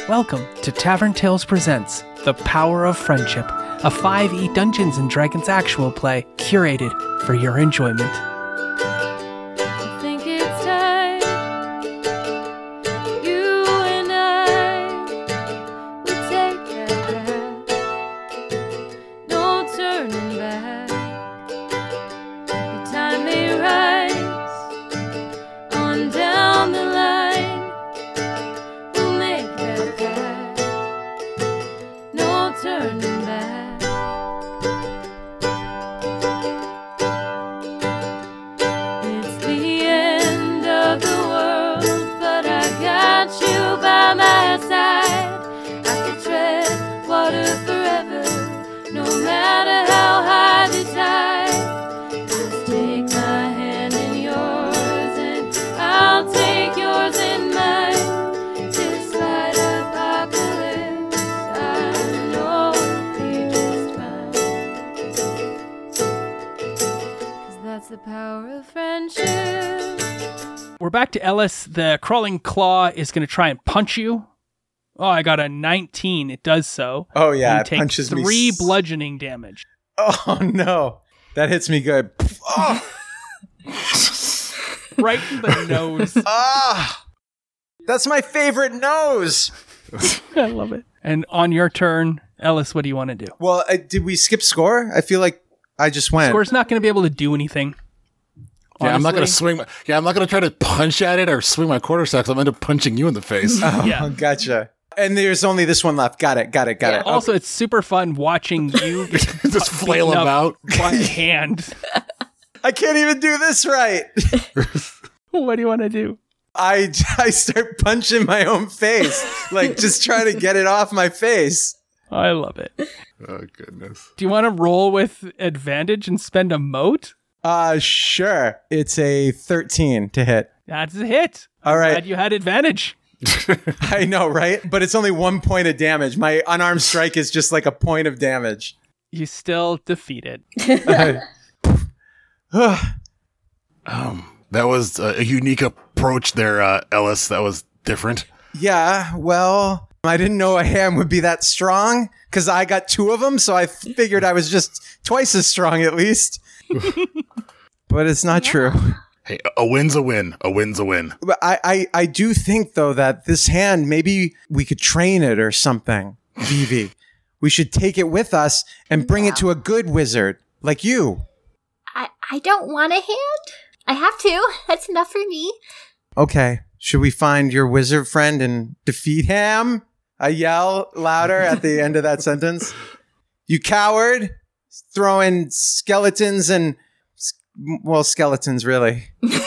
Welcome to Tavern Tales Presents The Power of Friendship, a 5e Dungeons & Dragons actual play curated for your enjoyment. I think it's time you and I would take that path. No turning back. The time may rise on down the line. We'll make that path. No turning back. It's the end of the world, but I got you by my side. I could tread water forever, no matter how high the tide. Just take my hand in yours, and I'll take yours in mine. Despite apocalypse, I know it'll be just fine. 'Cause that's the power of friendship. We're back to Ellis. The crawling claw is going to try and punch you. Oh, I got a 19. It does so. Oh, yeah, You it take punches me 3 s- bludgeoning damage. Oh, no. That hits me good. Oh, Right in the nose. ah, that's my favorite nose. I love it. And on your turn, Ellis, what do you want to do? Well, did we skip score? I feel like I just went. Score's not going to be able to do anything. Yeah, I'm not going to honestly. swing. I'm not going to try to punch at it or swing my quarterstaff. I'm going to end up punching you in the face. Oh, Yeah. gotcha. And there's only this one left. Got it. Also, it's super fun watching you get Just flail beaten up about. by a hand. I can't even do this right. What do you want to do? I start punching my own face, like just trying to get it off my face. I love it. Oh, goodness. Do you want to roll with advantage and spend a moat? Sure. It's a 13 to hit. That's a hit. All right. Glad you had advantage. I know, right? But it's only 1 point of damage. My unarmed strike is just like a point of damage. You still defeat it. That was a unique approach there, Ellis. That was different. Yeah, well, I didn't know a ham would be that strong because I got 2 of them, so I figured I was just twice as strong at least. But it's not true. Hey, a win's a win. A win's a win. But I do think, though, that this hand, maybe we could train it or something, Vivi. We should take it with us and bring it to a good wizard like you. I don't want a hand. I have to. That's enough for me. Okay, should we find your wizard friend and defeat him? I yell louder at the end of that sentence. You coward! Throwing skeletons and... Well, skeletons, really.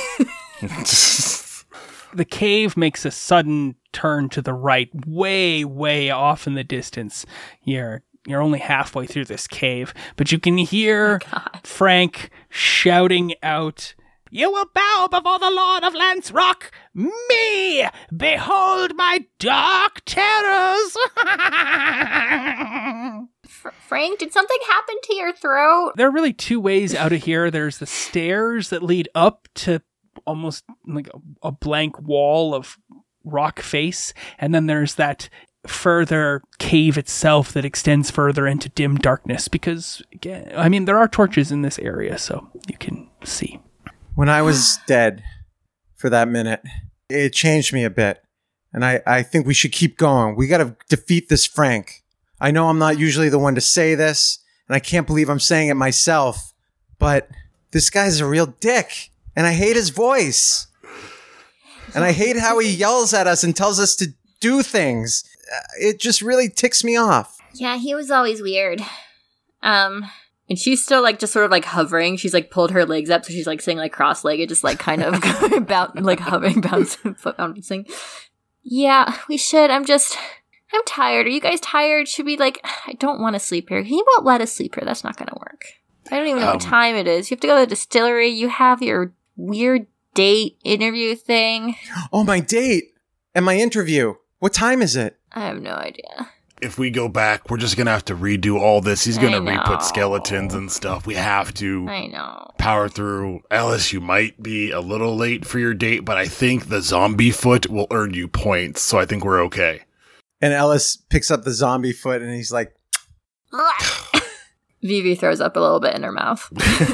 The cave makes a sudden turn to the right, way, way off in the distance. You're only halfway through this cave, but you can hear Frank shouting out, "You will bow before the Lord of Lance Rock, me! Behold my dark terrors!" Frank, did something happen to your throat? There are really 2 ways out of here. There's the stairs that lead up to almost like a blank wall of rock face, and then there's that further cave itself that extends further into dim darkness because, again, I mean, there are torches in this area, so you can see. When I was dead for that minute, it changed me a bit. And I think we should keep going. We got to defeat this Frank. I know I'm not usually the one to say this, and I can't believe I'm saying it myself, but this guy's a real dick, and I hate his voice. And I hate how he yells at us and tells us to do things. It just really ticks me off. Yeah, he was always weird. And she's still like just sort of like hovering. She's like pulled her legs up, so she's like sitting like cross-legged, just like kind of like hovering, bouncing, foot bouncing. Yeah, we should. I'm tired. Are you guys tired? Should we I don't want to sleep here. He won't let us sleep here. That's not going to work. I don't even know what time it is. You have to go to the distillery. You have your weird date interview thing. Oh, my date and my interview. What time is it? I have no idea. If we go back, we're just going to have to redo all this. He's going I to know. re-put skeletons and stuff. We have to I know. power through. Alice, you might be a little late for your date, but I think the zombie foot will earn you points, so I think we're okay. And Ellis picks up the zombie foot and he's like, Vivi throws up a little bit in her mouth.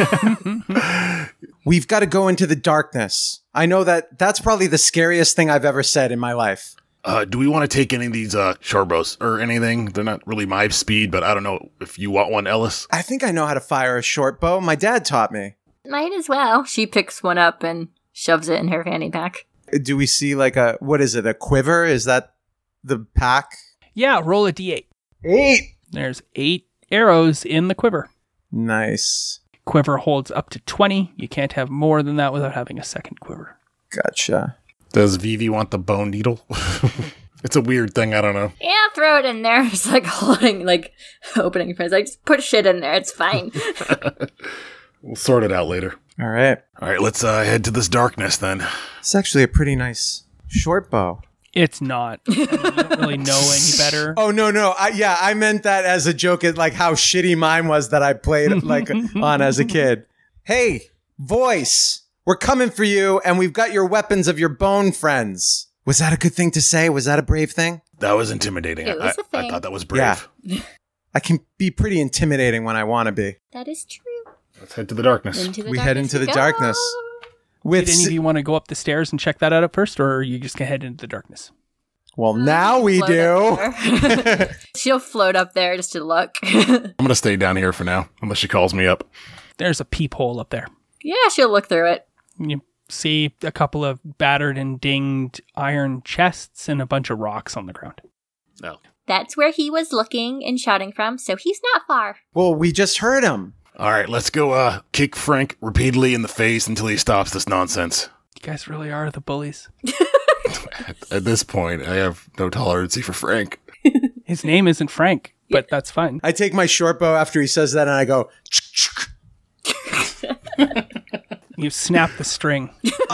we've got to go into the darkness. I know that's probably the scariest thing I've ever said in my life. Do we want to take any of these short bows or anything? They're not really my speed, but I don't know if you want one, Ellis. I think I know how to fire a short bow. My dad taught me. Might as well. She picks one up and shoves it in her fanny pack. Do we see like what is it, a quiver? Is that the pack? Yeah, roll a d8. 8. There's 8 arrows in the quiver. Nice. Quiver holds up to 20. You can't have more than that without having a second quiver. Gotcha. Does Vivi want the bone needle? It's a weird thing. I don't know. Yeah, throw it in there. It's like holding, like, opening for like, just put shit in there. It's fine. We'll sort it out later. All right. All right, let's head to this darkness then. It's actually a pretty nice short bow. It's not. I mean, you don't really know any better. Oh, no. I meant that as a joke at like how shitty mine was that I played like on as a kid. Hey, voice, we're coming for you and we've got your weapons of your bone friends. Was that a good thing to say? Was that a brave thing? That was intimidating. It was a thing. I thought that was brave. Yeah. I can be pretty intimidating when I want to be. That is true. Let's head to the darkness. We head into the go. darkness. With Did any of you want to go up the stairs and check that out at first, or are you just going to head into the darkness? Well, now we Float do. up there. She'll float up there just to look. I'm going to stay down here for now, unless she calls me up. There's a peephole up there. Yeah, she'll look through it. You see a couple of battered and dinged iron chests and a bunch of rocks on the ground. No. That's where he was looking and shouting from, so he's not far. Well, we just heard him. All right, let's go kick Frank repeatedly in the face until he stops this nonsense. You guys really are the bullies. At this point, I have no tolerancy for Frank. His name isn't Frank, but that's fine. I take my short bow after he says that and I go, You snap the string.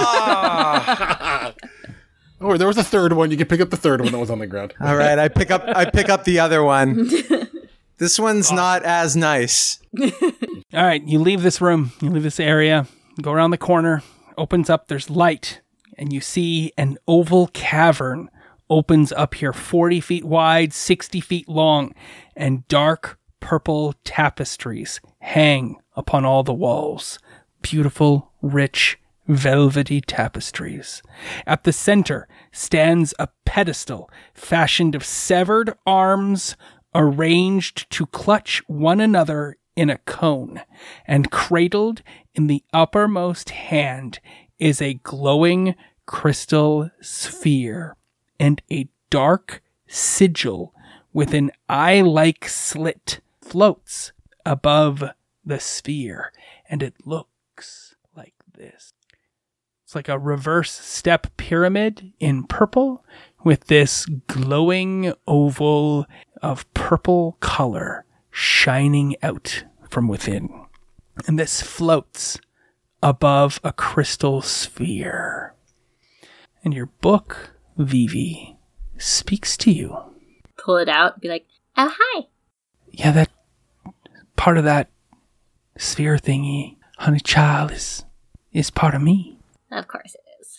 Oh, there was a third one. You can pick up the third one that was on the ground. all right, I pick up the other one. This one's not as nice. All right, you leave this room, you leave this area, go around the corner, opens up, there's light, and you see an oval cavern opens up here 40 feet wide, 60 feet long, and dark purple tapestries hang upon all the walls. Beautiful, rich, velvety tapestries. At the center stands a pedestal fashioned of severed arms arranged to clutch one another in a cone, and cradled in the uppermost hand is a glowing crystal sphere, and a dark sigil with an eye-like slit floats above the sphere, and it looks like this. It's like a reverse step pyramid in purple with this glowing oval of purple color shining out from within. And this floats above a crystal sphere. And your book, Vivi, speaks to you. Pull it out, be like, oh, hi. Yeah, that part of that sphere thingy, honey child, is part of me. Of course it is.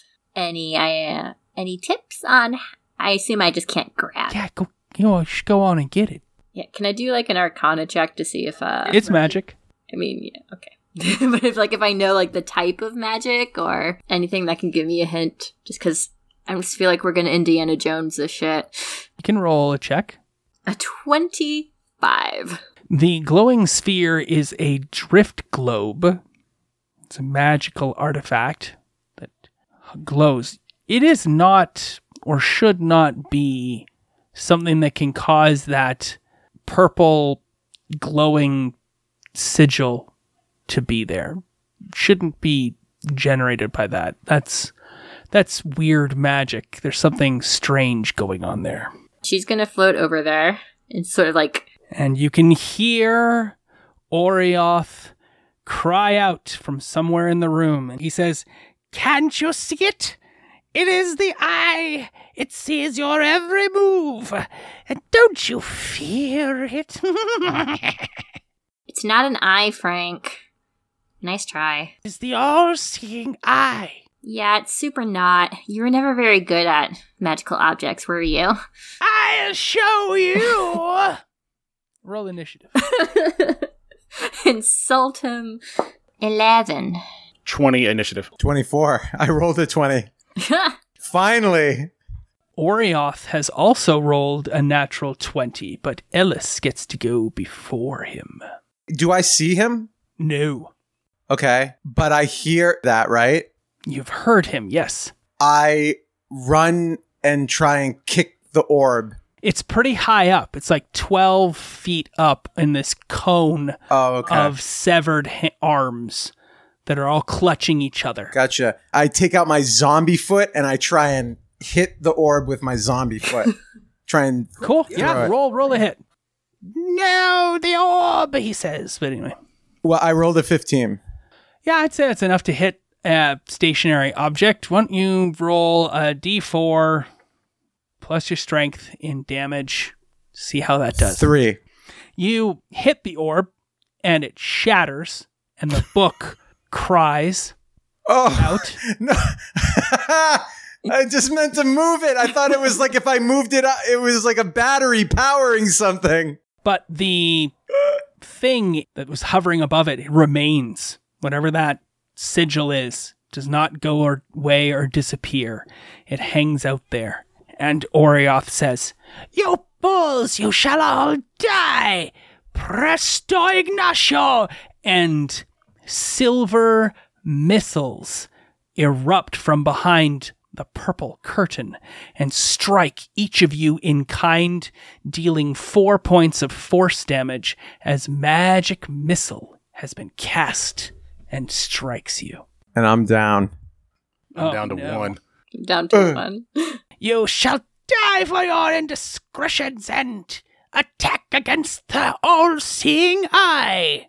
Any tips on, I assume I just can't grab. Yeah, just go on and get it. Yeah, can I do like an Arcana check to see if It's magic. I mean, yeah, okay. But if I know like the type of magic or anything that can give me a hint, just because I just feel like we're gonna Indiana Jones this shit. You can roll a check. A 25. The glowing sphere is a drift globe. It's a magical artifact that glows. It is not, or should not be, something that can cause that purple glowing sigil to be there. Shouldn't be generated by that. That's weird magic. There's something strange going on there. She's gonna float over there and sort of like... And you can hear Orioth cry out from somewhere in the room. And he says, "Can't you see it? It is the eye. It sees your every move. And don't you fear it?" It's not an eye, Frank. Nice try. It's the all-seeing eye. Yeah, it's super not. You were never very good at magical objects, were you? I I'll show you. Roll initiative. Insult him. 11. 20 initiative. 24. I rolled a 20. Finally. Orioth has also rolled a natural 20, but Ellis gets to go before him. Do I see him? No. Okay. But I hear that, right? You've heard him, yes. I run and try and kick the orb. It's pretty high up. It's like 12 feet up in this cone of severed arms that are all clutching each other. Gotcha. I take out my zombie foot and I try and hit the orb with my zombie foot. Try and... Cool. Yeah, roll a hit. No, the orb, he says. But anyway. Well, I rolled a 15. Yeah, I'd say that's enough to hit a stationary object. Why don't you roll a d4 plus your strength in damage. See how that does. 3. You hit the orb, and it shatters, and the book cries out. No. I just meant to move it. I thought it was like if I moved it, it was like a battery powering something. But the thing that was hovering above it remains. Whatever that sigil is does not go away or disappear. It hangs out there. And Orioth says, "You fools, you shall all die! Presto Ignacio!" And silver missiles erupt from behind the purple curtain and strike each of you in kind, dealing 4 points of force damage as magic missile has been cast and strikes you. And I'm down. I'm down to 1. Down to 1. You shall die for your indiscretions and attack against the all-seeing eye.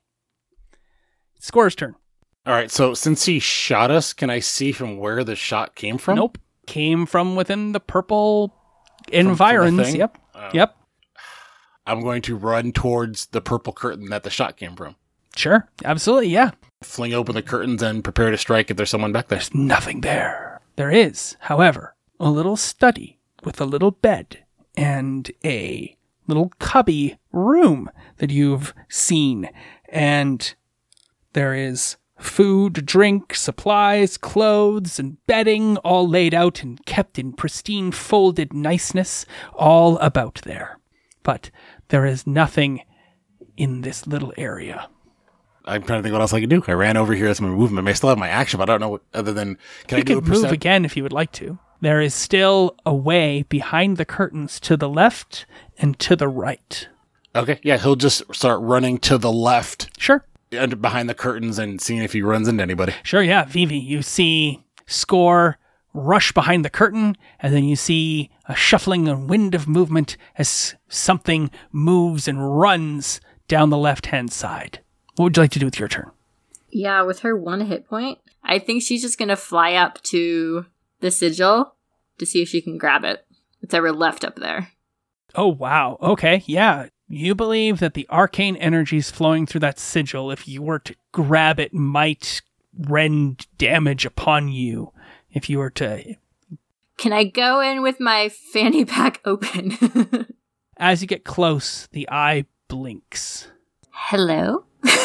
Score's turn. All right, so since he shot us, can I see from where the shot came from? Nope. Came from within the purple environs. thing? Yep. Yep. I'm going to run towards the purple curtain that the shot came from. Sure. Absolutely. Yeah. Fling open the curtains and prepare to strike if there's someone back there. There's nothing there. There is, however, a little study with a little bed and a little cubby room that you've seen. And there is food, drink, supplies, clothes, and bedding all laid out and kept in pristine folded niceness all about there. But there is nothing in this little area. I'm trying to think what else I can do. I ran over here as my movement. I still have my action, but I don't know what other than... Can I do a could move again if you would like to. There is still a way behind the curtains to the left and to the right. Okay, yeah, he'll just start running to the left. Sure. Behind the curtains and seeing if he runs into anybody. Sure, yeah. Vivi, you see Score rush behind the curtain, and then you see a shuffling and wind of movement as something moves and runs down the left-hand side. What would you like to do with your turn? Yeah, with her 1 hit point, I think she's just going to fly up to the sigil to see if she can grab it. It's ever left up there. Oh, wow. Okay, yeah. You believe that the arcane energies flowing through that sigil, if you were to grab it, might rend damage upon you. If you were to... Can I go in with my fanny pack open? As you get close, the eye blinks. Hello?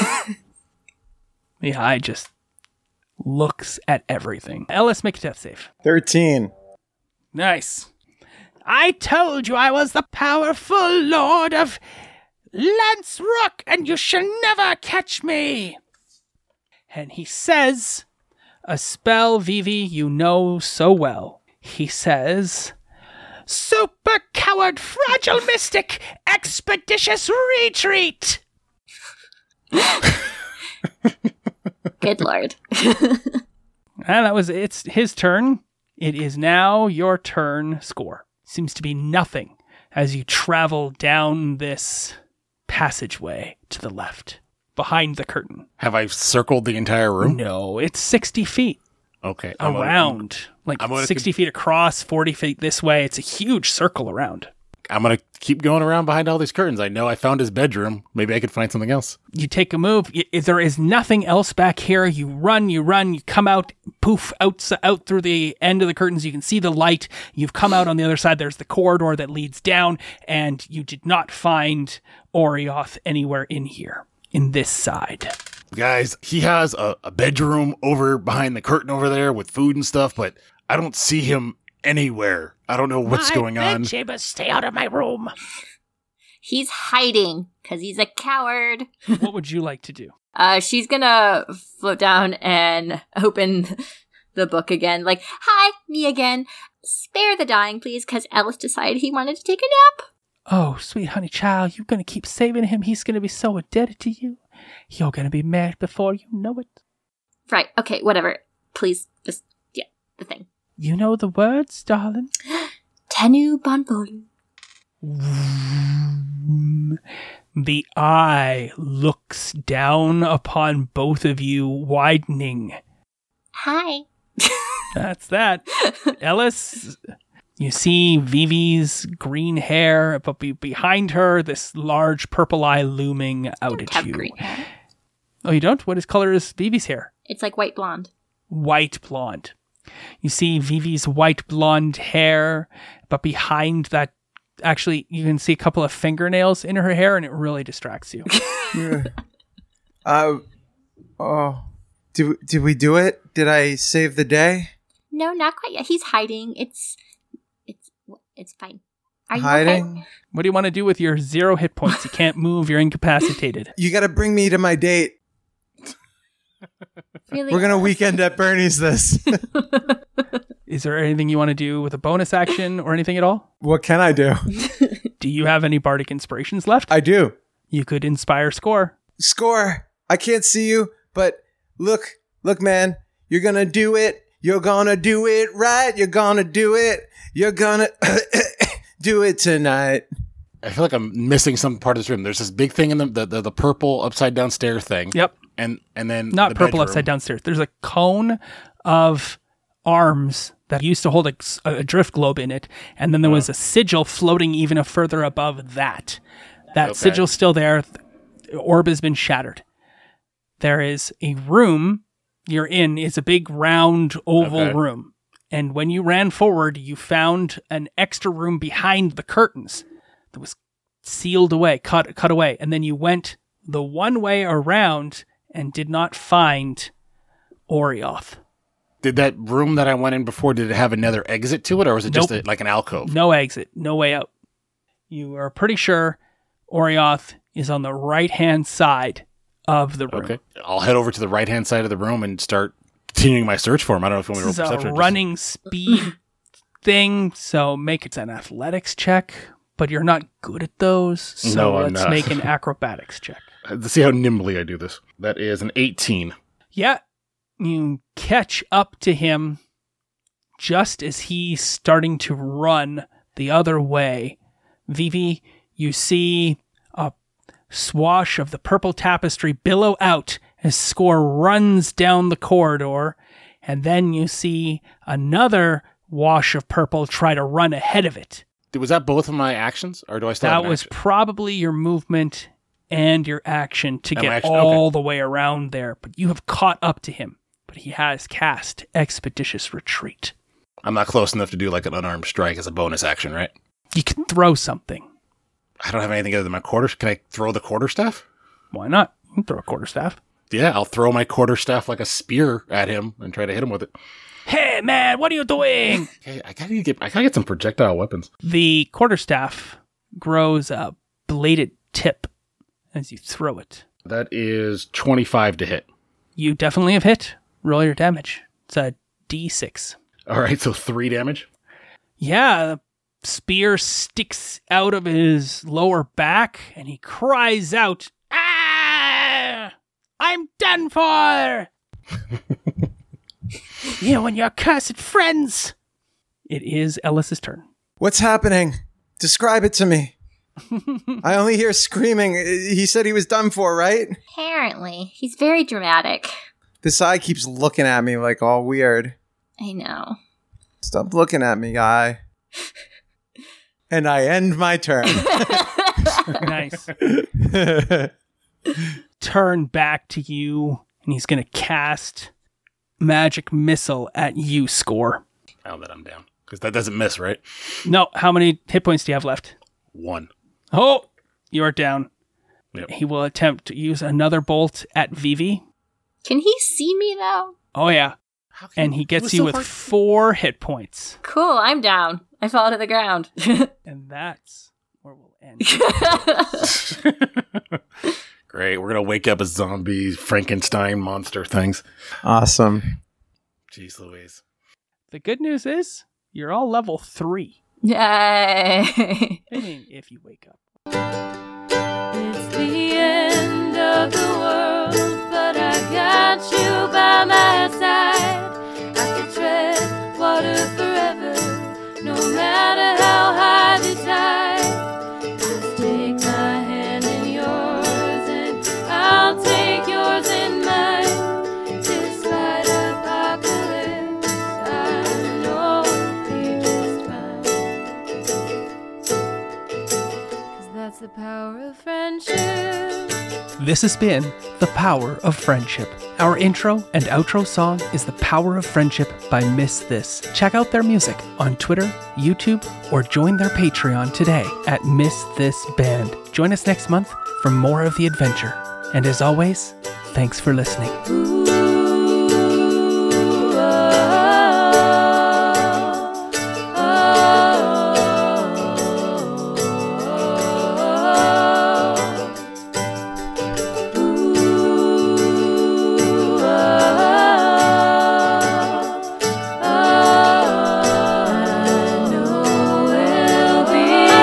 The eye just looks at everything. Ellis, make a death save. 13. Nice. I told you I was the powerful lord of Lance Rook, and you shall never catch me. And he says, a spell, Vivi, you know so well. He says, super coward, fragile mystic, expeditious retreat. Good lord. And it's his turn. It is now your turn, Score. Seems to be nothing as you travel down this passageway to the left, behind the curtain. Have I circled the entire room? No, it's 60 feet Okay. around. Like 60 feet across, 40 feet this way. It's a huge circle around. I'm going to keep going around behind all these curtains. I know I found his bedroom. Maybe I could find something else. You take a move. If there is nothing else back here, you run, you come out, poof, out through the end of the curtains. You can see the light. You've come out on the other side. There's the corridor that leads down, and you did not find Orioth anywhere in here, in this side. Guys, he has a bedroom over behind the curtain over there with food and stuff, but I don't see him anywhere. I don't know what's going on. Chambers, stay out of my room. He's hiding because he's a coward. What would you like to do? She's gonna float down and open the book again. Like, hi, me again. Spare the dying, please, because Ellis decided he wanted to take a nap. Oh, sweet honey child, you're going to keep saving him. He's going to be so indebted to you. You're going to be mad before you know it. Right, okay, whatever. Please, just, yeah, the thing. You know the words, darling? Tenu Bonvolu. The eye looks down upon both of you, widening. Hi. That's that. Ellis, you see Vivi's green hair, but behind her, this large purple eye looming out at Have you. green hair. Oh, you don't? What color is Vivi's hair? It's like white blonde. White blonde. You see Vivi's white blonde hair, but behind that, actually, you can see a couple of fingernails in her hair, and it really distracts you. Did we do it? Did I save the day? No, not quite yet. He's hiding. It's fine. Are you Hiding? okay? What do you want to do with your 0 hit points? You can't move. You're incapacitated. You got to bring me to my date. Really? We're going to weekend at Bernie's this. Is there anything you want to do with a bonus action or anything at all? What can I do? Do you have any bardic inspirations left? I do. You could inspire score. Score. I can't see you, but look, man. You're going to do it. You're going to do it right. You're going to do it. You're going to do it tonight. I feel like I'm missing some part of this room. There's this big thing in the purple upside down stair thing. Yep. And then Not the purple bedroom. upside down stairs. There's a cone of arms that used to hold a drift globe in it, and then there was a sigil floating even further above that. That Okay. sigil's still there. The orb has been shattered. There is a room you're in. It's a big round oval Okay. room. And when you ran forward, you found an extra room behind the curtains that was sealed away, cut away. And then you went the one way around and did not find Orioth. Did that room that I went in before, did it have another exit to it, or was it just Nope. like an alcove? No exit, no way out. You are pretty sure Orioth is on the right-hand side of the room. Okay. I'll head over to the right-hand side of the room and start continuing my search for him. I don't know if you want me This to is roll a perception. or just- running speed thing, so make it an athletics check, but you're not good at those, so No, I'm let's not. make an acrobatics check. Let's see how nimbly I do this. That is an 18. Yeah, you catch up to him just as he's starting to run the other way. Vivi, you see a swash of the purple tapestry billow out as Score runs down the corridor, and then you see another wash of purple try to run ahead of it. Was that both of my actions, or do I still have That an was action? probably your movement and your action to And get my action, all okay. the way around there, but you have caught up to him. But he has cast Expeditious Retreat. I'm not close enough to do like an unarmed strike as a bonus action, right? You can throw something. I don't have anything other than my quarter. Can I throw the quarterstaff? Why not? You can throw a quarterstaff. Yeah, I'll throw my quarterstaff like a spear at him and try to hit him with it. Hey, man, what are you doing? Okay, I gotta get some projectile weapons. The quarterstaff grows a bladed tip as you throw it. That is 25 to hit. You definitely have hit. Roll your damage. It's a D6. All right, so 3 damage. Yeah, the spear sticks out of his lower back, and he cries out, "Ah! I'm done for! You and your cursed friends!" It is Ellis's turn. What's happening? Describe it to me. I only hear screaming. He said he was done for, right? Apparently. He's very dramatic. This eye keeps looking at me like all weird. I know. Stop looking at me, guy. And I end my turn. Nice. Turn back to you, and he's going to cast Magic Missile at you, Score. Now that I'm down. Because that doesn't miss, right? No, how many hit points do you have left? 1. Oh, you are down. Yep. He will attempt to use another bolt at Vivi. Can he see me though? Oh, yeah. And he gets you with 4 hit points. Cool, I'm down. I fall to the ground. And that's where we'll end. Great. We're going to wake up as zombie Frankenstein monster things. Awesome. Jeez Louise. The good news is you're all level 3. Yay! I mean, if you wake up. It's the end of the world, but I got you by my side. I could tread water forever, no matter how high the tide. Just take my hand in yours, and I'll take yours in mine. Despite apocalypse, I know it'll be just fine. 'Cause that's the power of friendship. This has been The Power of Friendship. Our intro and outro song is The Power of Friendship by Miss This. Check out their music on Twitter, YouTube, or join their Patreon today at Miss This Band. Join us next month for more of the adventure. And as always, thanks for listening. Ooh.